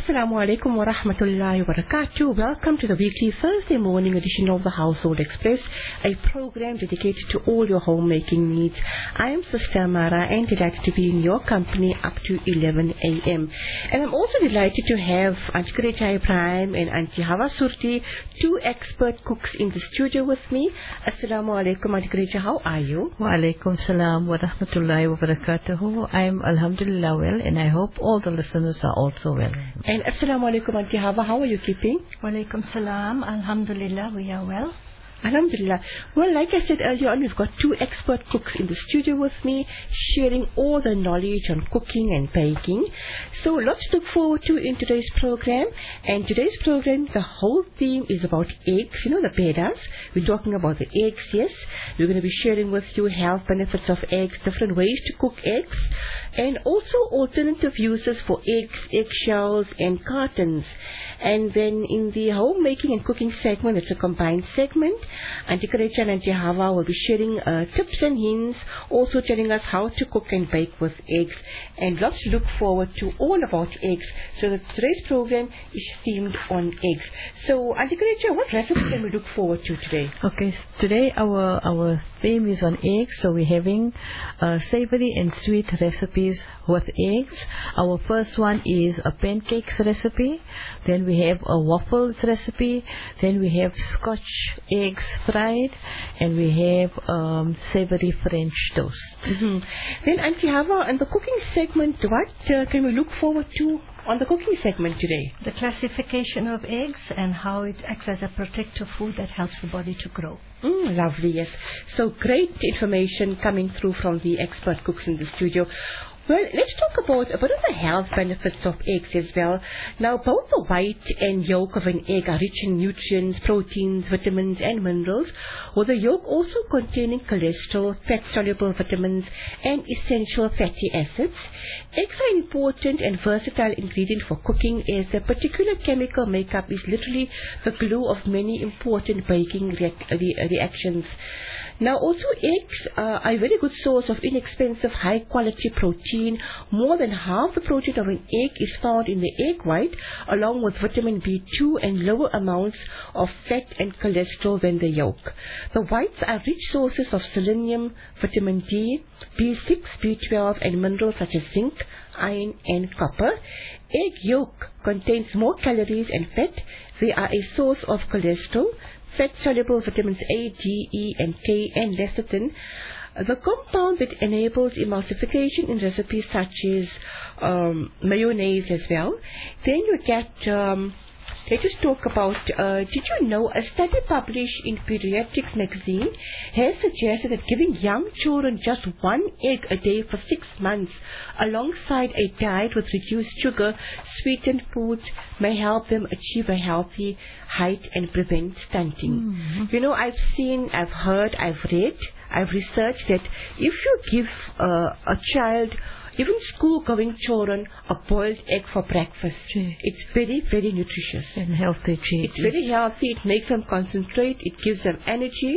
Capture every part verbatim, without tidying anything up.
Assalamu alaikum wa rahmatullahi wa barakatuh. Welcome to the weekly Thursday morning edition of the Household Express, a program dedicated to all your homemaking needs. I am Sister Mara and delighted to be in your company up to eleven a m And I'm also delighted to have Auntie Karecha Ibrahim and Auntie Hawa Surti, two expert cooks in the studio with me. Assalamu alaikum, Auntie Karecha, how are you? Wa alaikum salam wa rahmatullahi wa barakatuhu. I am alhamdulillah well, and I hope all the listeners are also well. And Assalamu alaikum, Auntie Hawa, how are you keeping? Wa alaikum salam, alhamdulillah, we are well. Alhamdulillah. Well, like I said earlier on, we've got two expert cooks in the studio with me, sharing all the knowledge on cooking and baking. So lots to look forward to in today's program. And today's program, the whole theme is about eggs, you know, the pedas. We're talking about the eggs, yes. We're going to be sharing with you health benefits of eggs, different ways to cook eggs, and also alternative uses for eggs, eggshells, and cartons. And then in the homemaking and cooking segment, it's a combined segment. Auntie Karecha and Auntie Hawa will be sharing uh, tips and hints, also telling us how to cook and bake with eggs, and lots to look forward to all about eggs. So that today's program is themed on eggs. So Auntie Karecha, what recipes can we look forward to today? Okay, so today our our theme is on eggs, so we're having uh, savory and sweet recipes with eggs. Our first one is a pancakes recipe, then we have a waffles recipe, then we have Scotch eggs fried, and we have um, savory French toast. Mm-hmm. Then Auntie Hawa, in the cooking segment, what uh, can we look forward to on the cooking segment today? The classification of eggs and how it acts as a protective food that helps the body to grow. Mm, lovely, yes. So great information coming through from the expert cooks in the studio. Well, let's talk about a bit of the health benefits of eggs as well. Now, both the white and yolk of an egg are rich in nutrients, proteins, vitamins and minerals, with the yolk also containing cholesterol, fat-soluble vitamins and essential fatty acids. Eggs are an important and versatile ingredient for cooking, as their particular chemical makeup is literally the glue of many important baking rea re reactions. Now, also eggs uh, are a very good source of inexpensive, high-quality protein. More than half the protein of an egg is found in the egg white, along with vitamin B two and lower amounts of fat and cholesterol than the yolk. The whites are rich sources of selenium, vitamin D, B six, B twelve, and minerals such as zinc, iron, and copper. Egg yolk contains more calories and fat. They are a source of cholesterol, fat-soluble vitamins A, D, E, and K, and lecithin, the compound that enables emulsification in recipes such as um, mayonnaise as well. Then you get, um, let's just talk about, uh, did you know a study published in Pediatrics magazine has suggested that giving young children just one egg a day for six months alongside a diet with reduced sugar, sweetened foods may help them achieve a healthy height and prevent stunting. Mm-hmm. You know, I've seen, I've heard, I've read, I've researched that if you give uh, a child, even school-going children, a boiled egg for breakfast, yeah, it's very, very nutritious. And healthy. Too. It's very healthy. It makes them concentrate. It gives them energy.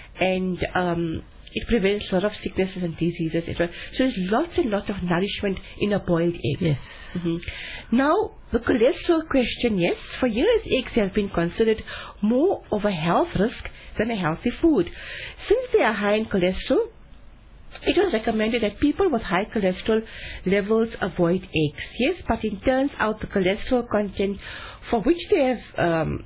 And um, it prevents a lot of sicknesses and diseases as well. So there's lots and lots of nourishment in a boiled egg. Yes. Mm-hmm. Now, the cholesterol question, yes. For years, eggs have been considered more of a health risk than a healthy food. Since they are high in cholesterol, it was recommended that people with high cholesterol levels avoid eggs. Yes, but it turns out the cholesterol content for which they have um,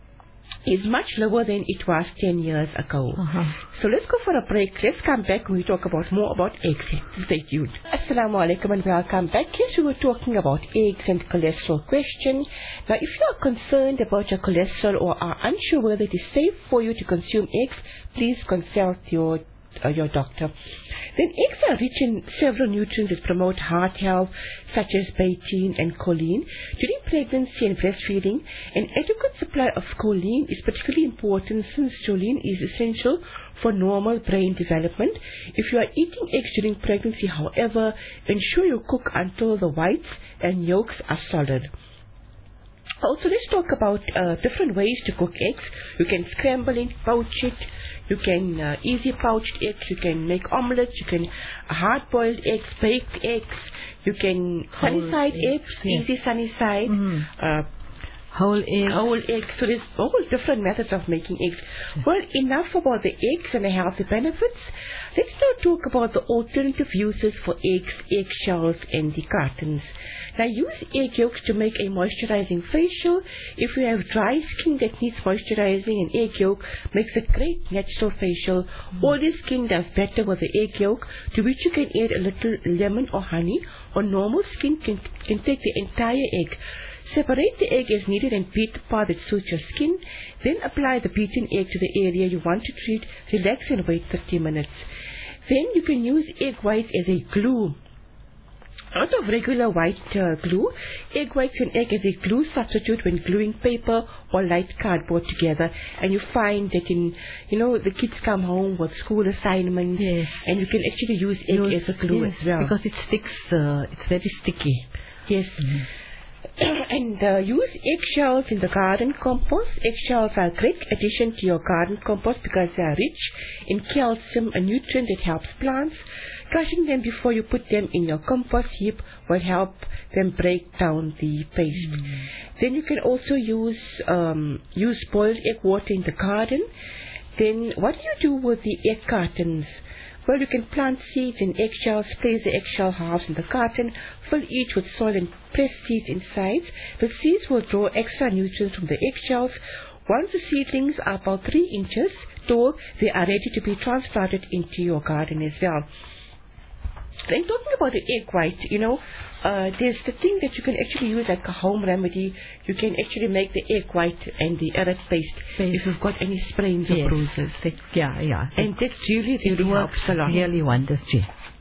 is much lower than it was ten years ago. Uh-huh. So let's go for a break. Let's come back when we talk about more about eggs. Stay tuned. Assalamu alaikum and welcome back. Yes, we were talking about eggs and cholesterol questions. Now, if you are concerned about your cholesterol or are unsure whether it is safe for you to consume eggs, please consult your Uh, your doctor. Then eggs are rich in several nutrients that promote heart health, such as betaine and choline. During pregnancy and breastfeeding, an adequate supply of choline is particularly important since choline is essential for normal brain development. If you are eating eggs during pregnancy, however, ensure you cook until the whites and yolks are solid. Also, let's talk about uh, different ways to cook eggs. You can scramble it, poach it, You can uh, easy poached eggs, you can make omelets, you can hard-boiled eggs, baked eggs, you can sunny side eggs, eggs yes. easy sunny side, mm-hmm. uh, whole eggs. Whole eggs. So there's all different methods of making eggs. Well, enough about the eggs and the healthy benefits. Let's now talk about the alternative uses for eggs, eggshells, and the cartons. Now, use egg yolks to make a moisturizing facial. If you have dry skin that needs moisturizing, an egg yolk makes a great natural facial. Mm. Oily skin does better with the egg yolk, to which you can add a little lemon or honey, or normal skin can, can take the entire egg. Separate the egg as needed and beat the part that suits your skin. Then apply the beaten egg to the area you want to treat. Relax and wait thirty minutes. Then you can use egg whites as a glue. Out of regular white uh, glue, egg whites and egg as a glue substitute when gluing paper or light cardboard together. And you find that in, you know, the kids come home with school assignments, yes. and you can actually use egg use, as a glue yes, as well. Because it sticks, uh, it's very sticky. Yes. Mm-hmm. And uh, use eggshells in the garden compost. Eggshells are a great addition to your garden compost because they are rich in calcium, a nutrient that helps plants. Crushing them before you put them in your compost heap will help them break down the paste. Mm. Then you can also use um, use boiled egg water in the garden. Then what do you do with the egg cartons? Well, you can plant seeds in eggshells, place the eggshell halves in the carton, fill each with soil and press seeds inside. The seeds will draw extra nutrients from the eggshells. Once the seedlings are about three inches tall, they are ready to be transplanted into your garden as well. Then talking about the egg white, you know, uh, there's the thing that you can actually use like a home remedy. You can actually make the egg white and the eryth paste, paste. if you've got any sprains yes. or bruises. That, yeah, yeah. And that really, really it helps a lot. Really wonders, Jay.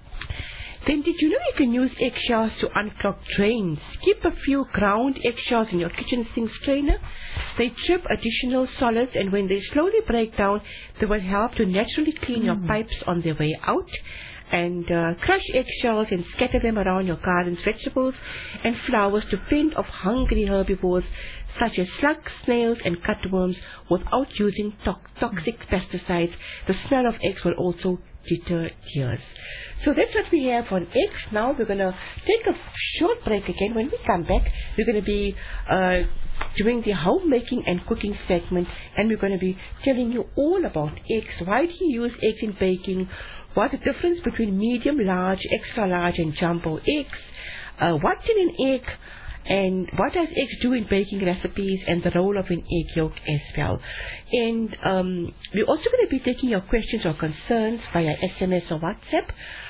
Then did you know you can use eggshells to unclog drains? Keep a few ground eggshells in your kitchen sink strainer. They trip additional solids, and when they slowly break down, they will help to naturally clean mm. your pipes on their way out. And uh, crush eggshells and scatter them around your garden's vegetables and flowers to fend off hungry herbivores such as slugs, snails, and cutworms without using to toxic pesticides. The smell of eggs will also deter deers. So that's what we have on eggs. Now we're going to take a short break again. When we come back, we're going to be uh, doing the homemaking and cooking segment, and we're going to be telling you all about eggs. Why do you use eggs in baking? What's the difference between medium, large, extra large, and jumbo eggs? Uh, what's in an egg? And what does eggs do in baking recipes, and the role of an egg yolk as well? And um, we're also going to be taking your questions or concerns via S M S or WhatsApp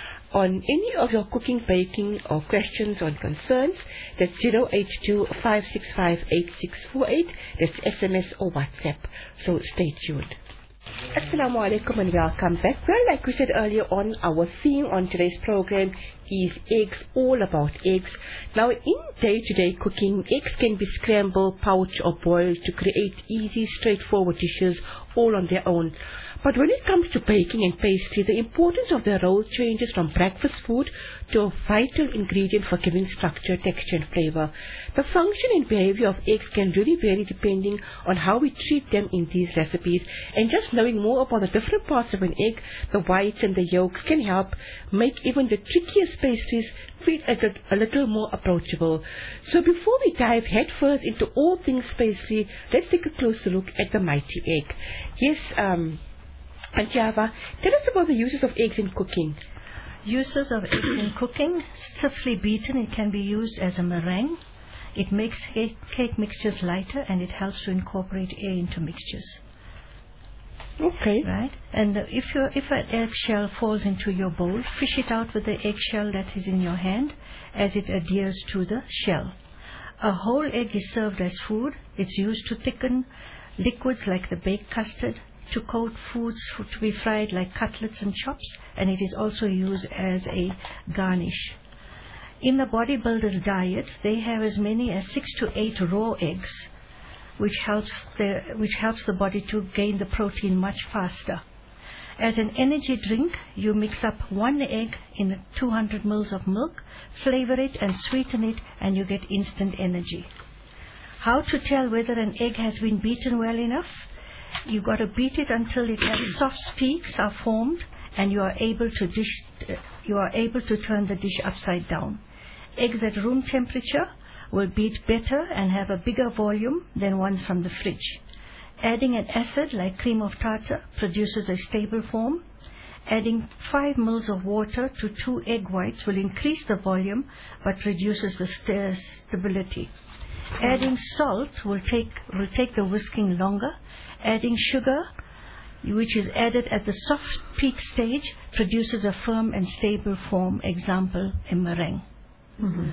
on any of your cooking, baking, or questions or concerns. That's zero eight two, five six five, eight six four eight. That's S M S or WhatsApp. So stay tuned. Assalamu alaikum and welcome back. Well, like we said earlier on, our theme on today's program is eggs, all about eggs. Now, in day-to-day cooking, eggs can be scrambled, poached, or boiled to create easy, straightforward dishes all on their own. But when it comes to baking and pastry, the importance of their role changes from breakfast food to a vital ingredient for giving structure, texture, and flavor. The function and behavior of eggs can really vary depending on how we treat them in these recipes. And just knowing more about the different parts of an egg, the whites and the yolks, can help make even the trickiest pastries feel a, a little more approachable. So before we dive headfirst into all things pastry, let's take a closer look at the mighty egg. Yes, um... And Java, tell us about the uses of eggs in cooking. Uses of eggs in cooking: stiffly beaten, it can be used as a meringue. It makes cake, cake mixtures lighter, and it helps to incorporate air into mixtures. Okay. Right? And if you if an eggshell falls into your bowl, fish it out with the eggshell that is in your hand as it adheres to the shell. A whole egg is served as food. It's used to thicken liquids like the baked custard, to coat foods to be fried like cutlets and chops, and it is also used as a garnish. In the bodybuilder's diet, they have as many as six to eight raw eggs, which helps the, which helps the body to gain the protein much faster. As an energy drink, you mix up one egg in two hundred milliliters of milk, flavor it and sweeten it, and you get instant energy. How to tell whether an egg has been beaten well enough? You got to beat it until it has soft peaks are formed, and you are able to dish. Uh, you are able to turn the dish upside down. Eggs at room temperature will beat better and have a bigger volume than ones from the fridge. Adding an acid like cream of tartar produces a stable form. Adding five mils of water to two egg whites will increase the volume but reduces the st- stability. Adding salt will take will take the whisking longer. Adding sugar, which is added at the soft peak stage, produces a firm and stable form. Example, a meringue. Mm-hmm.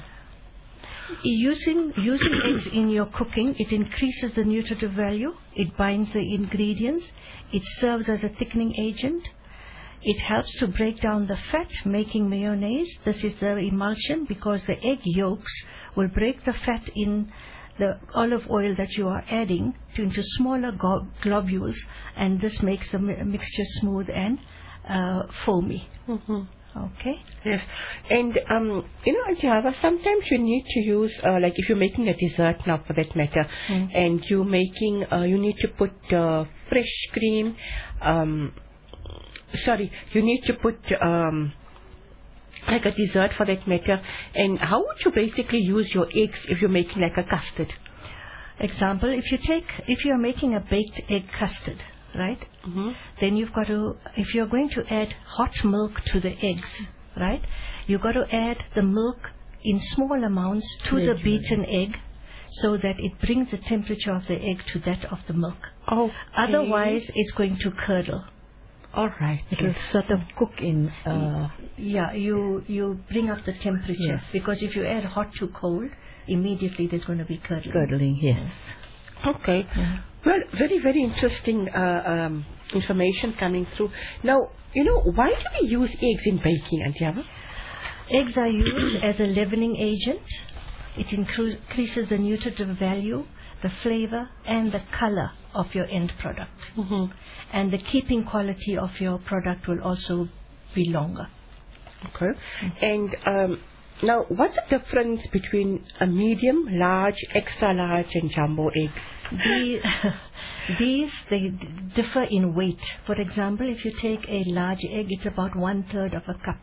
Using using eggs in your cooking, it increases the nutritive value. It binds the ingredients. It serves as a thickening agent. It helps to break down the fat, making mayonnaise. This is the emulsion, because the egg yolks will break the fat in the olive oil that you are adding to, into smaller go- globules, and this makes the mi- mixture smooth and uh, foamy. Mm-hmm. Okay. Yes, and um, you know, Java, sometimes you need to use, uh, like if you're making a dessert now, for that matter, mm. and you're making, uh, you need to put uh, fresh cream. Um, sorry, you need to put um, like a dessert for that matter. And how would you basically use your eggs if you're making like a custard? Example: if you take, if you are making a baked egg custard, right? Mm-hmm. Then you've got to, if you're going to add hot milk to the eggs, right? You've got to add the milk in small amounts to Gradually. the beaten egg, so that it brings the temperature of the egg to that of the milk. Okay. Otherwise, it's going to curdle. All right. It will sort of cook in. Uh, yeah, you you bring up the temperature, yes. Because if you add hot to cold, immediately there's going to be curdling. Curdling, yes. Okay. Yeah. Well, very, very interesting uh, um, information coming through. Now, you know, why do we use eggs in baking, Antiava? Eggs are used as a leavening agent. It incre- increases the nutritive value, the flavor, and the color of your end product. Mm-hmm. And the keeping quality of your product will also be longer. Okay. Mm-hmm. And um, now, what's the difference between a medium, large, extra large, and jumbo eggs? The, these, they d- differ in weight. For example, if you take a large egg, it's about one third of a cup.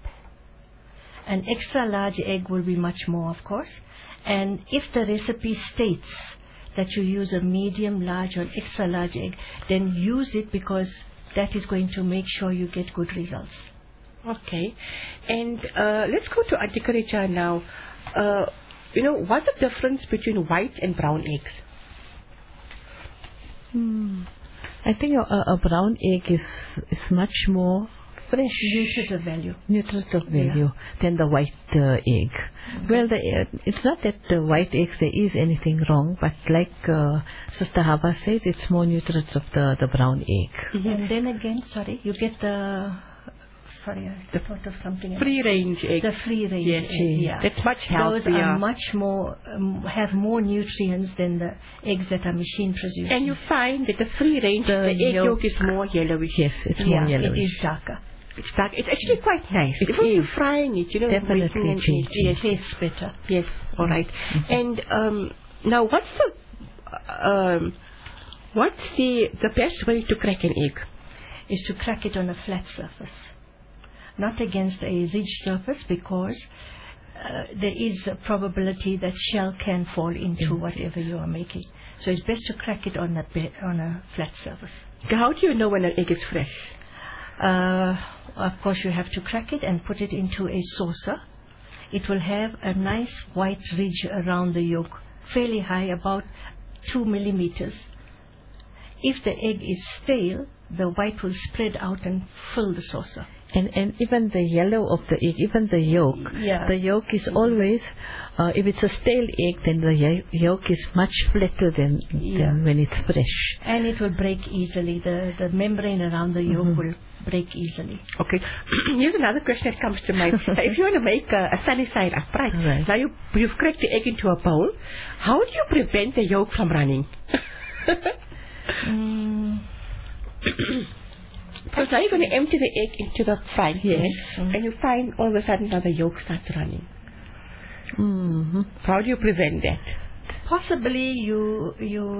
An extra large egg will be much more, of course. And if the recipe states that you use a medium, large, or extra large egg, then use it, because that is going to make sure you get good results. Okay. And uh, let's go to Adhikareja now. Uh, you know, what's the difference between white and brown eggs? Hmm. I think a, a brown egg is is much more fresh. Nutritive value. Nutritive value yeah. than the white uh, egg. Mm-hmm. Well, the, uh, it's not that the white eggs there is anything wrong, but like uh, Sister Hava says, it's more nutritive the, the brown egg. Mm-hmm. And then again, sorry, you get the... Sorry, I thought of something else. Free range egg. The free range yes, egg, yeah. That's much healthier. Those are much more, um, have more nutrients than the eggs that are machine produced. And you find that the free range, the, the egg yolk, yolk is more yellowish. Yes, it's yeah, more yellowish. It is darker. It's dark. It's actually quite nice. It Even is. you're frying it, you know, definitely it, it tastes better. Yes, all right. Mm-hmm. And um, now, what's the um, what's the the best way to crack an egg? Is to crack it on a flat surface, not against a ridged surface, because uh, there is a probability that shell can fall into yes. whatever you are making. So it's best to crack it on a be- on a flat surface. How do you know when an egg is fresh? Uh, of course, you have to crack it and put it into a saucer. It will have a nice white ridge around the yolk, fairly high, about two millimeters. If the egg is stale, the white will spread out and fill the saucer. And and even the yellow of the egg, even the yolk, yeah. the yolk is always, uh, if it's a stale egg, then the ye- yolk is much flatter than, yeah. than when it's fresh. And it will break easily. The, the membrane around the yolk mm-hmm. will break easily. Okay. Here's another question that comes to mind. If you want to make a, a sunny side up, right? right. Now you, you've cracked the egg into a bowl. How do you prevent the yolk from running? mm. Because now you're going to empty the egg into the frying pan, yes. mm-hmm. and you find all of a sudden now the yolk starts running. Mm-hmm. How do you prevent that? Possibly you you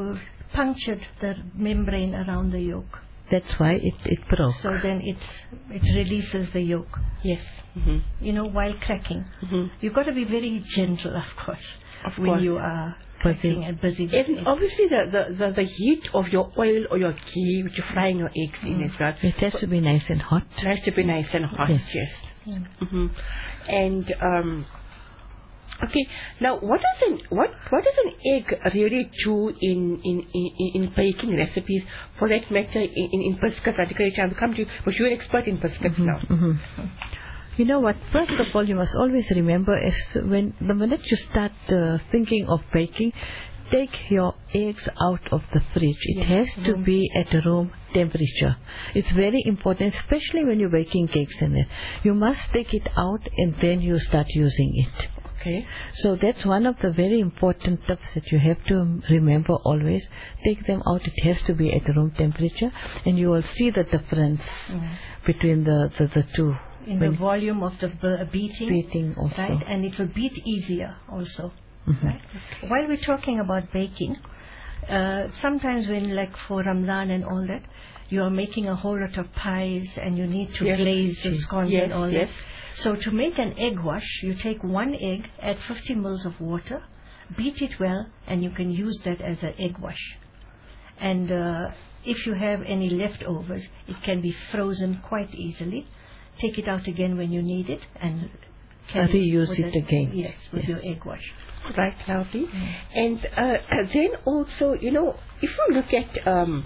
punctured the membrane around the yolk. That's why it, it broke. So then it it releases the yolk. Yes. Mm-hmm. You know, while cracking. Mm-hmm. You've got to be very gentle, of course, Of when course. you are Busy. cracking and busy. with And it. obviously the, the, the, the heat of your oil or your ghee, which you're frying your eggs in as well, It has to be nice and hot. it has to be nice and hot. Yes. Yes. Mm. Mm-hmm. And um, okay, now what does an what what does an egg really do in in, in, in baking recipes? For that matter, in, in, in biscuits, particularly, I'll come to you, but you're an expert in biscuits now. hmm You know what? First of all, you must always remember is when the minute you start uh, thinking of baking, take your eggs out of the fridge. It Yes, has to room. be at room temperature. It's very important, especially when you're baking cakes in it. You must take it out and then you start using it. Okay. So that's one of the very important tips that you have to remember always. Take them out. It has to be at room temperature, and you will see the difference Mm. between the, the, the two. In When the volume of the b- beating, beating also. right? And it will beat easier also. Mhm. Right? While we're talking about baking, uh, sometimes when, like for Ramadan and all that, you are making a whole lot of pies and you need to Yes. glaze the scones Yes, and all yes. that. So to make an egg wash, you take one egg, add fifty mils of water, beat it well, and you can use that as an egg wash. And uh, if you have any leftovers, it can be frozen quite easily. Take it out again when you need it and carry Reuse with it again. Yes, with Yes. your egg wash. Right, lovely. And uh, then also, you know, if you look at, um,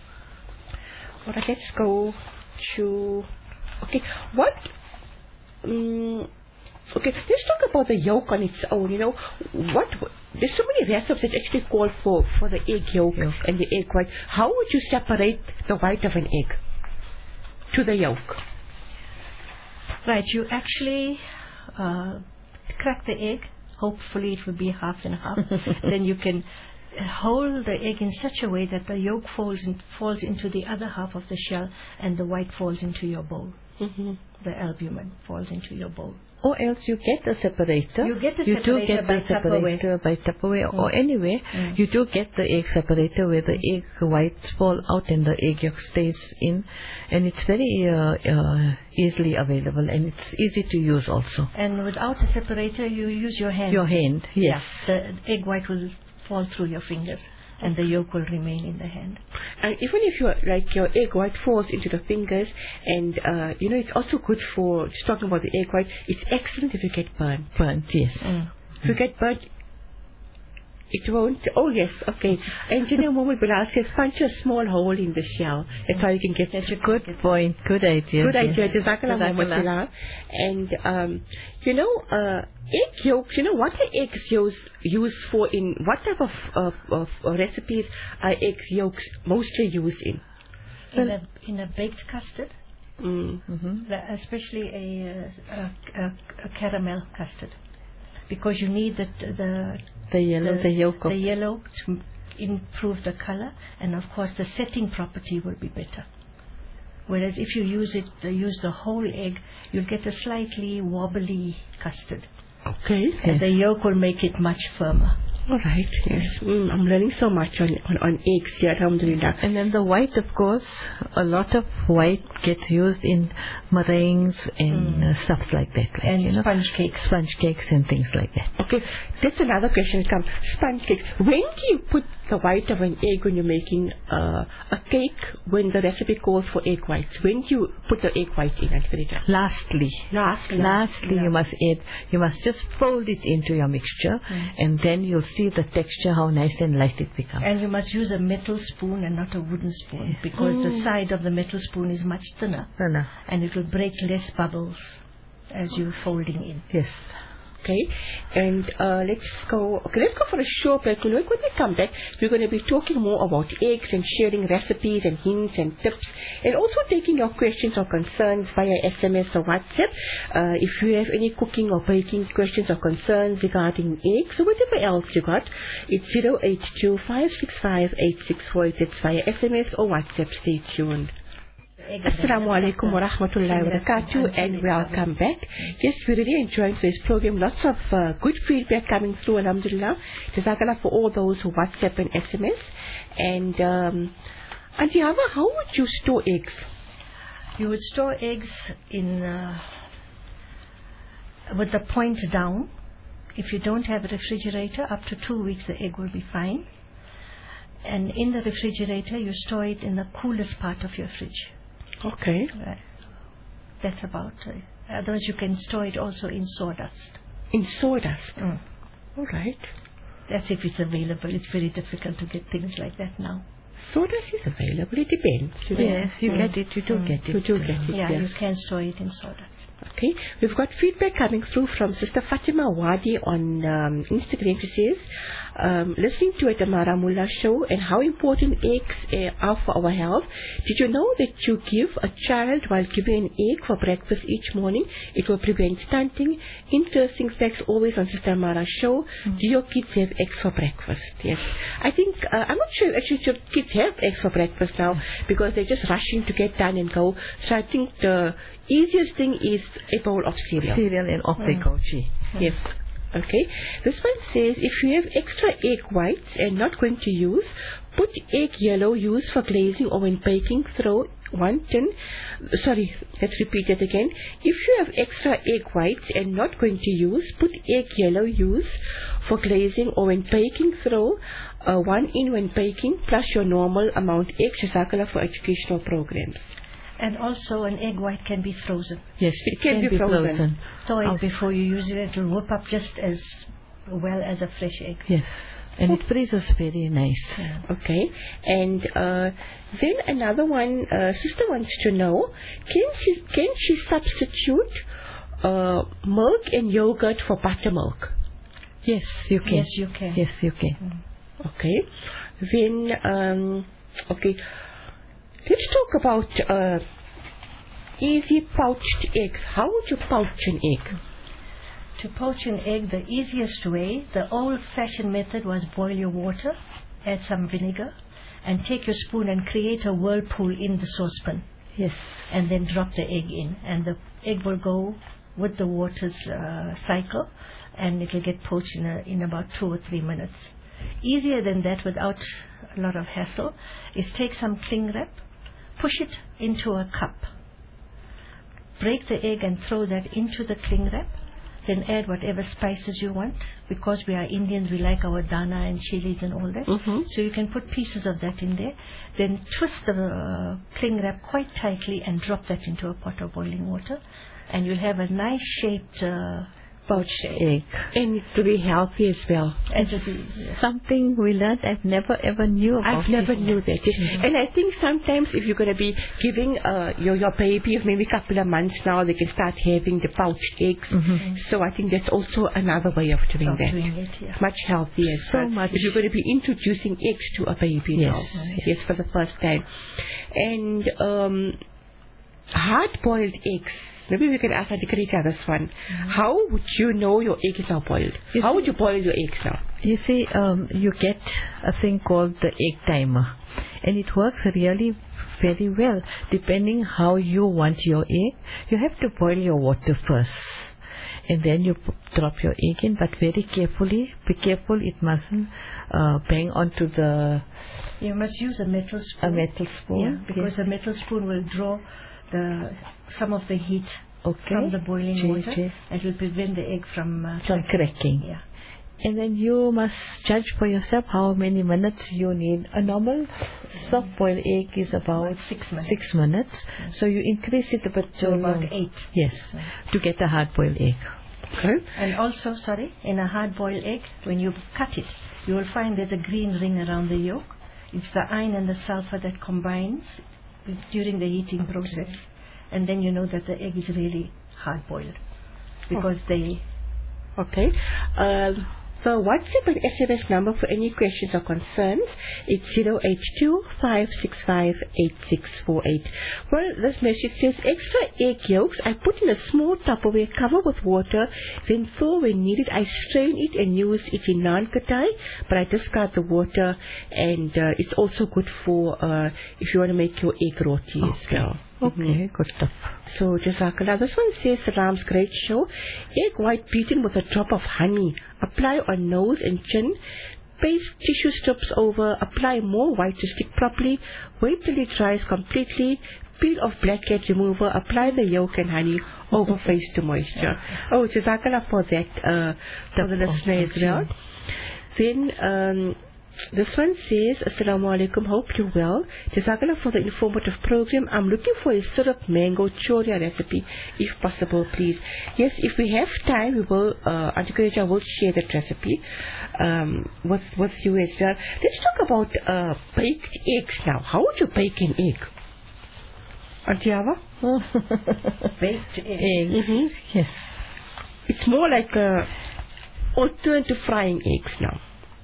well, let's go to, okay, what, um, okay, let's talk about the yolk on its own, you know, what, there's so many recipes that actually call for, for the egg yolk, Yolk. and the egg white. How would you separate the white of an egg to the yolk? Right, you actually uh, crack the egg. Hopefully it will be half and half. Then you can hold the egg in such a way that the yolk falls in, falls into the other half of the shell and the white falls into your bowl. Mm-hmm. The albumin falls into your bowl. Or else you get the separator. You get the You do separator get by the separator by Tupperware, or anyway, Mm. you do get the egg separator where the egg whites fall out and the egg yolk stays in, and it's very uh, uh, easily available and it's easy to use also. And without a separator, you use your hand. Your hand, yes. Yeah, the egg white will fall through your fingers and the yolk will remain in the hand. And even if your like your egg white falls into the fingers, and uh, you know, it's also good for, just talking about the egg white, it's excellent if you get burnt. Burnt, yes. Mm. If you get burnt, it won't. Oh yes, okay. And you know, Mohammed Bilal says, punch a small hole in the shell. That's how you can get. That's a Good point, good idea. Good yes. idea, Jazakallah, Mohammed Jazakallah. Bilal. And um, you know, uh, egg yolks. You know, what are eggs used used for? In what type of of, of uh, recipes are egg yolks mostly used in? In a, in a baked custard, Mm. Mhm. the- especially a, uh, a, a, a caramel custard, because you need the the The yellow, the, yolk of the yellow to improve the color, and of course the setting property will be better. Whereas if you use it, uh, use the whole egg, you'll get a slightly wobbly custard, Okay. and the yolk will make it much firmer. All right. Yes. Mm, I'm learning so much on, on, on eggs here. Alhamdulillah. And then the white, of course, a lot of white gets used in meringues and Mm. uh, stuff like that. Like, And you know, sponge cakes. sponge cakes and things like that. Okay. That's another question. Come, sponge cake. When do you put the white of an egg when you're making uh, a cake? When the recipe calls for egg whites, when do you put the egg white in? Al-Farida? Lastly, Lastly. lastly, Yeah. you must add, you must just fold it into your mixture, Mm. and then you'll see the texture, how nice and light it becomes. And you must use a metal spoon and not a wooden spoon, because the Mm. side of the metal spoon is much thinner, No, no. and it will break less bubbles as you're folding in. Yes. Okay, and uh, let's go. Okay, let's go for a short break. When we come back, we're going to be talking more about eggs and sharing recipes and hints and tips, and also taking your questions or concerns via S M S or WhatsApp. Uh, if you have any cooking or baking questions or concerns regarding eggs or whatever else you got, it's zero eight two five six five eight six four eight. It's via S M S or WhatsApp. Stay tuned. Assalamu alaikum wa rahmatullahi wa barakatuh, and welcome back. Yes, we're really enjoying this program. Lots of uh, good feedback coming through, alhamdulillah. Jazakallah for all those who WhatsApp and S M S. And um, Auntie Hawa, how would you store eggs? You would store eggs in uh, with the point down. If you don't have a refrigerator, up to two weeks the egg will be fine. And in the refrigerator, you store it in the coolest part of your fridge. Okay. Right. That's about it. Otherwise, you can store it also in sawdust. In sawdust? Mm. All right. That's if it's available. It's very difficult to get things like that now. Sawdust is available. It depends. You know. Yes, you Mm. get it. You do Mm. get it. You do get it, Yeah, yes. you can store it in sawdust. Okay, we've got feedback coming through from Sister Fatima Wadi on um, Instagram. She says, um, listening to it, the Maramullah show, and how important eggs uh, are for our health. Did you know that you give a child while giving an egg for breakfast each morning, it will prevent stunting? Interesting facts always on Sister Mara's show. Mm. Do your kids have eggs for breakfast? Yes. I think, uh, I'm not sure actually your kids have eggs for breakfast now because they're just rushing to get done and go. So I think the easiest thing is a bowl of cereal. Cereal and off they Mm. go, gee. Yes. Okay. This one says, if you have extra egg whites and not going to use, put egg yellow used for glazing or when baking. Throw one tin. Sorry, let's repeat it again. If you have extra egg whites and not going to use, put egg yellow used for glazing or when baking. Throw uh, one in when baking plus your normal amount egg. Jazakallah for educational programs. And also, an egg white can be frozen. Yes, It can be frozen. Thaw it Oh. before you use it. It will whip up just as well as a fresh egg. Yes, and it freezes very nice. Yeah. Okay, and uh, then another one, uh, sister wants to know, can she can she substitute uh, milk and yogurt for buttermilk? Yes, you can. Yes, you can. Yes, you can. Mm. Okay, then um, okay, let's talk about uh, easy poached eggs. How would you poach an egg? To poach an egg, the easiest way, the old-fashioned method was boil your water, add some vinegar, and take your spoon and create a whirlpool in the saucepan. Yes. And then drop the egg in. And the egg will go with the water's uh, cycle, and it will get poached in, a, in about two or three minutes. Easier than that, without a lot of hassle, is take some cling wrap, push it into a cup, break the egg and throw that into the cling wrap. Then add whatever spices you want. Because we are Indians, we like our dana and chilies and all that. Mm-hmm. So you can put pieces of that in there. Then twist the uh, cling wrap quite tightly and drop that into a pot of boiling water. And you'll have a nice shaped uh, poached egg. Egg. And it will be healthy as well. And it'll be, yeah. Something we learned I've never ever knew about. I've never it. knew that. Mhm. And I think sometimes if you're going to be giving uh, your, your baby of maybe a couple of months now, they can start having the pouched eggs. Mhm. So I think that's also another way of doing Of that. doing it, yeah. Much healthier. as So well. much. If you're going to be introducing eggs to a baby Yes, now. yes. Yes, for the first time. And um, hard-boiled eggs. Maybe we can ask Auntie Khadija this one. Mm-hmm. How would you know your egg is now boiled? You How see- would you boil your eggs now? You see, um, you get a thing called the egg timer, and it works really very well. Depending how you want your egg, you have to boil your water first, and then you p- drop your egg in, but very carefully. Be careful; it mustn't uh, bang onto the You must use a metal spoon. a metal spoon. Yeah, because Yes. the metal spoon will draw the some of the heat Okay. from the boiling J- water, J- and will prevent the egg from uh, From cracking. Yeah. And then you must judge for yourself how many minutes you need. A normal soft-boiled egg is about About six minutes. Six minutes. So you increase it a bit So to about eight. Yes, to get a hard-boiled egg. Okay. And also, sorry, in a hard-boiled egg, when you cut it, you will find there's a green ring around the yolk. It's the iron and the sulfur that combines during the heating process. And then you know that the egg is really hard-boiled. Because they... Okay. Um, the WhatsApp and S M S number for any questions or concerns is zero eight two, five six five, eight six four eight. Well, this message says, extra egg yolks I put in a small Tupperware cover with water, then thaw when needed. I strain it and use it in naan katai, but I discard the water, and uh, it's also good for uh, if you want to make your egg roti as Okay. well. Okay, mm-hmm. Good stuff. So, Jazakallah. This one says, Salam's great show. Egg white beaten with a drop of honey. Apply on nose and chin. Paste tissue strips over. Apply more white to stick properly. Wait till it dries completely. Peel off blackhead remover. Apply the yolk and honey over face to moisture. Oh, Jazakallah for that, uh, for the listener as well. Then, um, this one says, Assalamu alaikum, hope you're well. Jazakallah for the informative program. I'm looking for a syrup mango choria recipe, if possible, please. Yes, if we have time, we will, uh, Auntie Khadija will share that recipe um, with, with you as well. Let's talk about uh, baked eggs now. How would you bake an egg? Auntie Ava? Baked eggs. Mm-hmm. Yes. It's more like a alternative frying eggs now.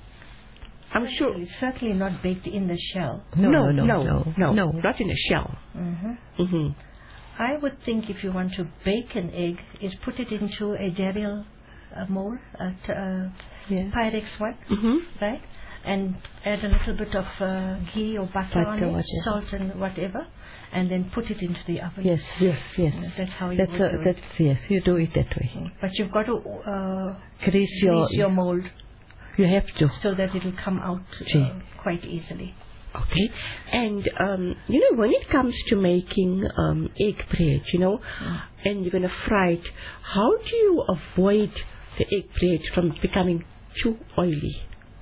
I'm sure it's certainly not baked in the shell. No, no, no, no, no, no, no. not in a shell. Mm-hmm. Mm-hmm. I would think if you want to bake an egg, is put it into a Darryl uh, mold, a t- uh, yes. Pyrex one, Mm-hmm. right? And add a little bit of uh, ghee or butter, Butter, on it, whatever. salt and whatever, and then put it into the oven. Yes, yes, yes. That's how you that's would a, do that's, it. Yes, you do it that way. But you've got to uh, Grease your, grease your mold you have to. so that it will come out uh, quite easily. Okay. And, um, you know, when it comes to making um, egg bread, you know, mm. and you're going to fry it, how do you avoid the egg bread from becoming too oily?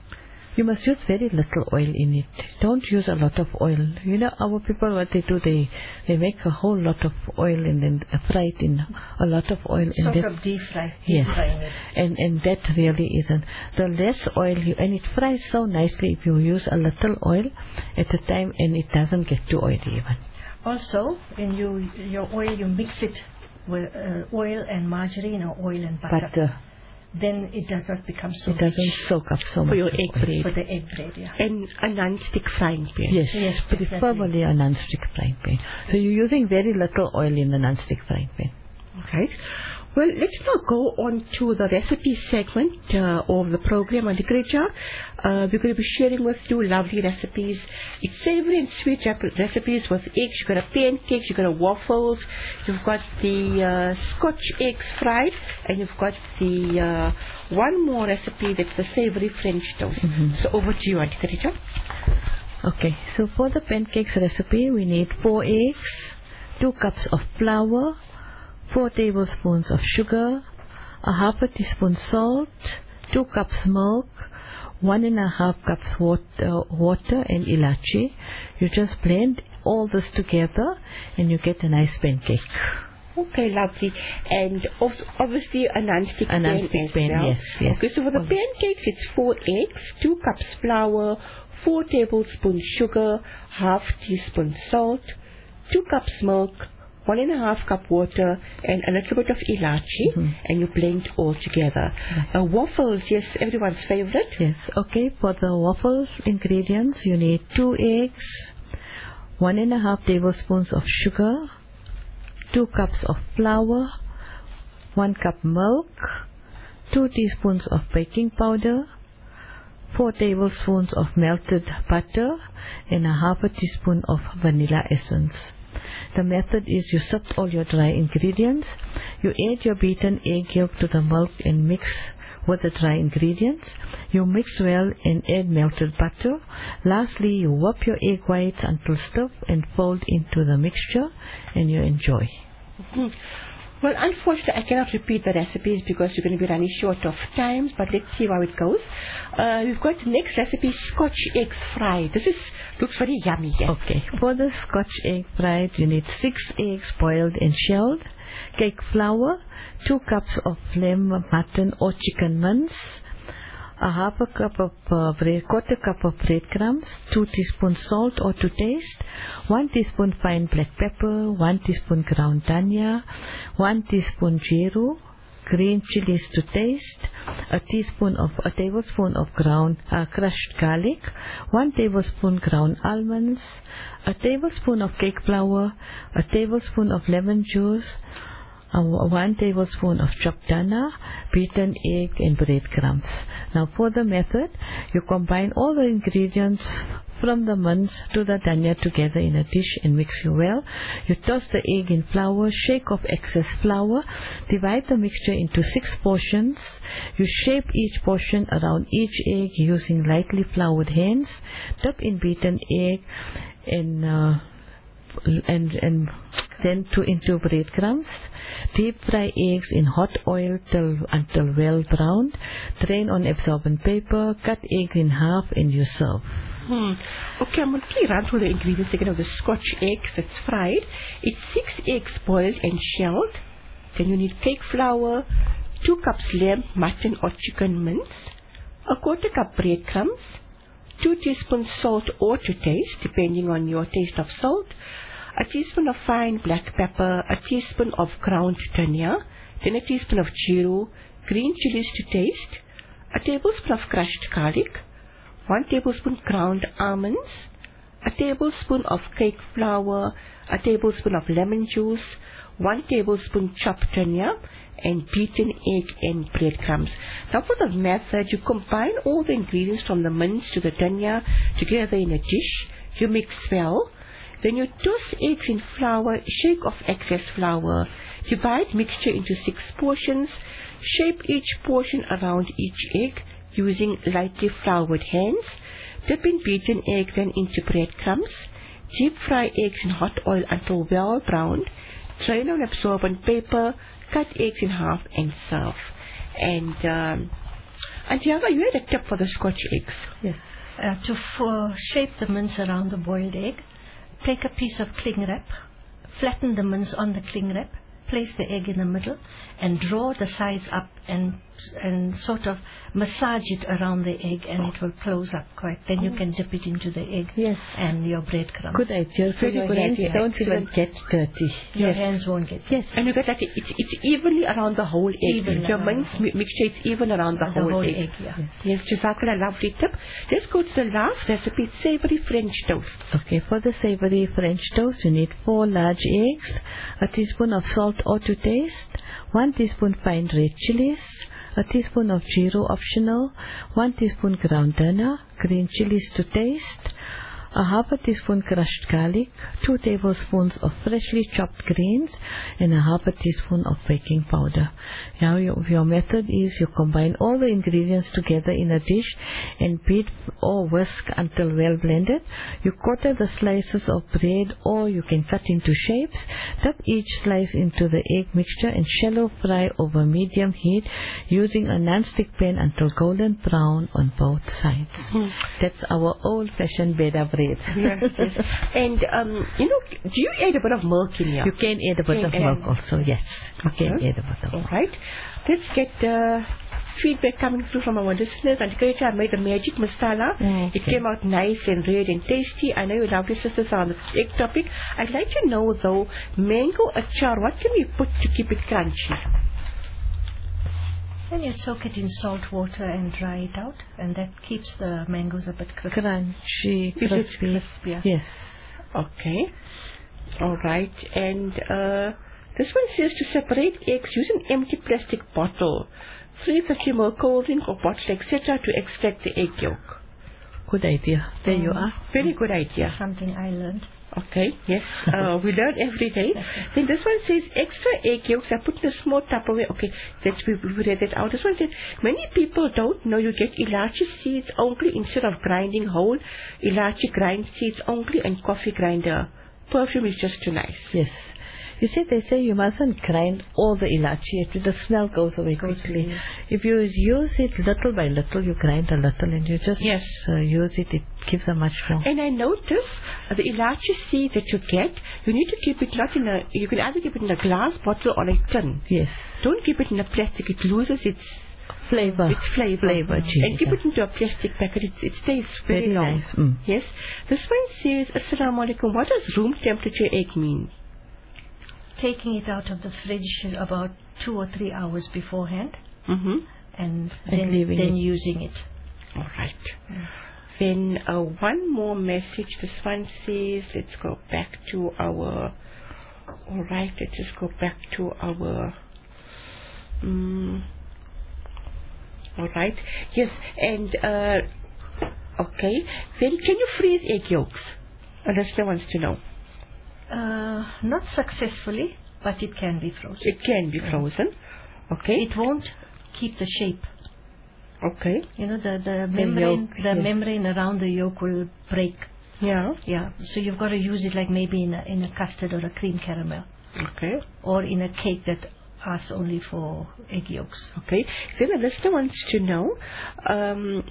You must use very little oil in it. Don't use a lot of oil. You know, our people, what they do, they they make a whole lot of oil and then fry it in a lot of oil. Sort and of deep fry. Yes. Deep frying it. And, and that really isn't. The less oil you, and it fries so nicely if you use a little oil at a time and it doesn't get too oily even. Also, in you, your oil, you mix it with uh, oil and margarine or oil and butter. Butter. Then it does not become so It doesn't rich soak up so For much. your of egg oil. bread. for the egg bread, yeah. And a non-stick frying pan. Yes, Yes, preferably a non-stick frying pan. So you're using very little oil in the non-stick frying pan. Right. Well, let's now go on to the recipe segment uh, of the program, Auntie Khadija. Uh, we're going to be sharing with you lovely recipes. It's savory and sweet rep- recipes with eggs. You've got a pancakes, you've got a waffles, you've got the uh, Scotch eggs fried, and you've got the uh, one more recipe that's the savory French toast. Mm-hmm. So over to you, Auntie Khadija. Okay, so for the pancakes recipe, we need four eggs, two cups of flour, four tablespoons of sugar, a half a teaspoon salt, two cups milk, one and a half cups water, water and ilachi. You just blend all this together and you get a nice pancake. Okay, lovely. And also, obviously a non-stick A pan non-stick as pan, well. yes, yes. Okay, so for the pancakes, it's four eggs, two cups flour, four tablespoons sugar, half teaspoon salt, two cups milk, one and a half cup water, and a little bit of ilachi, mm-hmm. and you blend all together. Right. Uh, waffles, yes, everyone's favorite. Yes, okay. For the waffles ingredients, you need two eggs, one and a half tablespoons of sugar, two cups of flour, one cup milk, two teaspoons of baking powder, four tablespoons of melted butter, and a half a teaspoon of vanilla essence. The method is you sift all your dry ingredients, you add your beaten egg yolk to the milk and mix with the dry ingredients. You mix well and add melted butter. Lastly, you whip your egg whites until stiff and fold into the mixture and you enjoy. Mm-hmm. Well, unfortunately, I cannot repeat the recipes because you're going to be running short of times, but let's see how it goes. Uh, we've got the next recipe, Scotch eggs fried. This is looks very yummy. Yes. Okay, for the Scotch egg fried, you need six eggs boiled and shelled, cake flour, two cups of lamb, mutton or chicken mince, a half a cup of uh, bread, quarter cup of breadcrumbs, two teaspoons salt or to taste, one teaspoon fine black pepper, one teaspoon ground dhania, one teaspoon jeeru, green chilies to taste, a teaspoon of a tablespoon of ground uh, crushed garlic, one tablespoon ground almonds, a tablespoon of cake flour, a tablespoon of lemon juice, Uh, one tablespoon of chopped dana, beaten egg and breadcrumbs. Now for the method, you combine all the ingredients from the mince to the dhania together in a dish and mix it well. You toss the egg in flour, shake off excess flour, divide the mixture into six portions. You shape each portion around each egg using lightly floured hands. Dip in beaten egg and uh, and and then to into breadcrumbs. Deep fry eggs in hot oil till until well browned. Drain on absorbent paper. Cut egg in half and you serve. Hmm. Okay, I'm going to run through the ingredients again of the Scotch eggs that's fried. It's six eggs boiled and shelled. Then you need cake flour, two cups lamb, mutton or chicken mince, a quarter cup breadcrumbs, two teaspoons salt or to taste, depending on your taste of salt, a teaspoon of fine black pepper, a teaspoon of ground dhania, then a teaspoon of jeeru, green chilies to taste, a tablespoon of crushed garlic, one tablespoon ground almonds, a tablespoon of cake flour, a tablespoon of lemon juice, one tablespoon chopped dhania, and beaten egg and breadcrumbs. Now for the method, you combine all the ingredients from the mince to the dhania together in a dish. You mix well. Then you toss eggs in flour, shake off excess flour. Divide mixture into six portions. Shape each portion around each egg using lightly floured hands. Dip in beaten egg, then into breadcrumbs. Deep fry eggs in hot oil until well browned. Drain on absorbent paper. Cut eggs in half and serve. And um, and Tiaga, you had a tip for the Scotch eggs. Yes. Uh, to uh, shape the mince around the boiled egg, take a piece of cling wrap, flatten the mince on the cling wrap, place the egg in the middle, and draw the sides up and and sort of massage it around the egg, and it will close up quite. Then you can dip it into the egg. Yes. And your breadcrumbs. Good idea. So Very your good hands idea. don't Excellent. even get dirty. Your Yes. hands won't get Yes. And you get that it's, it's evenly around the whole egg. Even Your around mince the mi- mixture is even around the, the whole, whole egg. egg. Yeah. Yes, Jazakallah, lovely tip. Let's go to the last recipe, savory French toast. Okay, for the savory French toast, you need four large eggs, a teaspoon of salt or to taste, one teaspoon fine red chilies, a teaspoon of jeeru optional, one teaspoon ground dhania, green chilies to taste, a half a teaspoon crushed garlic, two tablespoons of freshly chopped greens, and a half a teaspoon of baking powder. Now your, your method is you combine all the ingredients together in a dish and beat or whisk until well blended. You quarter the slices of bread or you can cut into shapes. Dip each slice into the egg mixture and shallow fry over medium heat using a non-stick pan until golden brown on both sides. Mm. That's our old-fashioned beda bread. Yes, yes. And, um, you know, do you add a bit of milk in here? You can add a bit Can of add- milk also, yes. You can Okay. add a bit of All milk. right. Let's get the feedback coming through from our listeners. And Krita, I made the magic masala. Mm, It okay. came out nice and red and tasty. I know your lovely sisters are on the egg topic. I'd like to know, though, mango achar, what can we put to keep it crunchy? Then you soak it in salt water and dry it out, and that keeps the mangoes a bit crispy. Crunchy, Is it crispy. crispier? Yes. Okay. All right. And uh, this one says to separate eggs, use an empty plastic bottle. Freeze a small cold drink or bottle, et cetera to extract the egg yolk. Good idea. There you Um, are. Very good idea. Something I learned. Okay, yes, uh, we learn every day. Then this one says extra egg yolks are put in a small Tupperware. Okay, let's we, we read that out. This one says many people don't know you get ilachi seeds only instead of grinding whole. Ilachi grind seeds only and coffee grinder. Perfume is just too nice. Yes. You see, they say you mustn't grind all the ilachi. The smell goes away quickly. away. If you use it little by little, you grind a little and you just Yes. uh, use it, it gives a much more. And I notice uh, the ilachi seeds that you get, you need to keep it not in a, you can either keep it in a glass bottle or a tin. Yes. Don't keep it in a plastic, it loses its Flavor. Its flavor. Flavor, And gee, keep yeah. it into a plastic packet. It, it stays very, Very long. nice. Mm. Yes. This one says, Assalamu alaikum. What does room temperature egg mean? Taking it out of the fridge about two or three hours beforehand, Mm-hmm. and And then, leaving then it. using it. All right. Then uh, one more message. This one says, let's go back to our, all right, let's just go back to our, um, all right. Yes, and uh, Okay. Then can you freeze egg yolks? A listener wants to know. Uh, not successfully, but it can be frozen. It can be frozen. Okay. It won't keep the shape. Okay. You know, the, the membrane, yolk, the yes. membrane around the yolk will break. Yeah. Yeah. So you've got to use it like maybe in a, in a custard or a cream caramel. Okay. Or in a cake that asks only for egg yolks. Okay. Then a listener wants to know, um,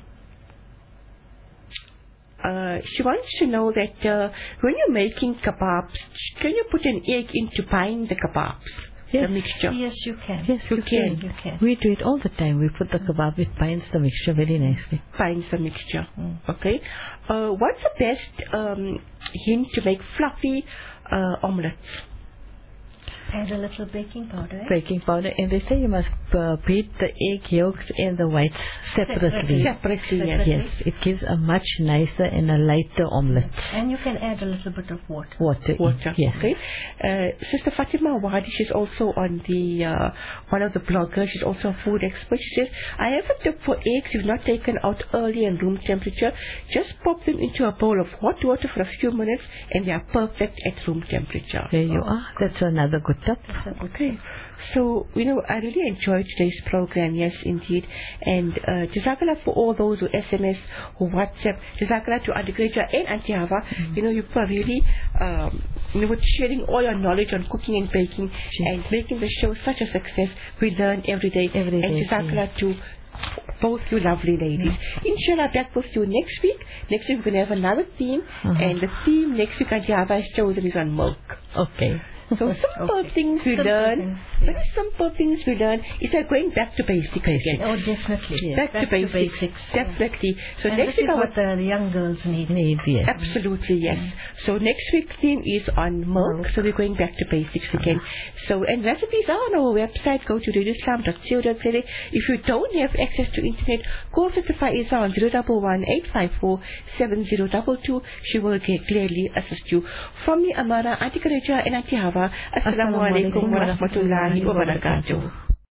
uh, she wants to know that uh, when you're making kebabs, can you put an egg in to bind the kebabs? Yes. The mixture. Yes, you can. Yes, You you can. can. You can. We do it all the time. We put the kebab, it binds the mixture very nicely. Binds the mixture. Mm. Okay. Uh, what's the best um, hint to make fluffy uh, omelets? Add a little baking powder. eh? Baking powder, and they say you must uh, beat the egg yolks and the whites separately. Separately. Separately, yes. Separately. Yes, it gives a much nicer and a lighter omelette. And you can add a little bit of water. Water, in, Water. yes. Okay. Uh, Sister Fatima Wadi, she's also on the uh, one of the bloggers. She's also a food expert. She says, I have a tip for eggs you've not taken out early in room temperature. Just pop them into a bowl of hot water for a few minutes, and they are perfect at room temperature. There you are. That's another good tip. Okay. So, you know, I really enjoyed today's program, yes, indeed. And uh, Jazakallah for all those who S M S, who WhatsApp. Jazakallah to Auntie Greja and Auntie Hava. Mm-hmm. You know, you were really, um, you know, sharing all your knowledge on cooking and baking and making the show such a success. We learn every day. Every and day, Jazakallah to both you lovely ladies. Mm-hmm. Inshallah, back with you next week. Next week we're going to have another theme. Uh-huh. And the theme next week Auntie Hava has chosen is on milk. Okay. So simple okay. things we simple learn, things, yeah. very simple things we learn, is like going back to basics again. Oh, definitely. Yeah. Back, Back to basics, to basics, definitely. So and next this week is I what the young girls need. Need, yes. absolutely yes. Mm. So next week's theme is on milk, milk. So we're going back to basics again. Uh-huh. So and recipes are on our website. Go to radio islam dot co dot z a. If you don't have access to internet, call Sister Faiza on zero one one eight five four seven zero two two. She will gladly assist you. From me, Amara, Auntie Greja and Auntie Hava, Assalamu alaikum wa rahmatullahi wa barakatuh.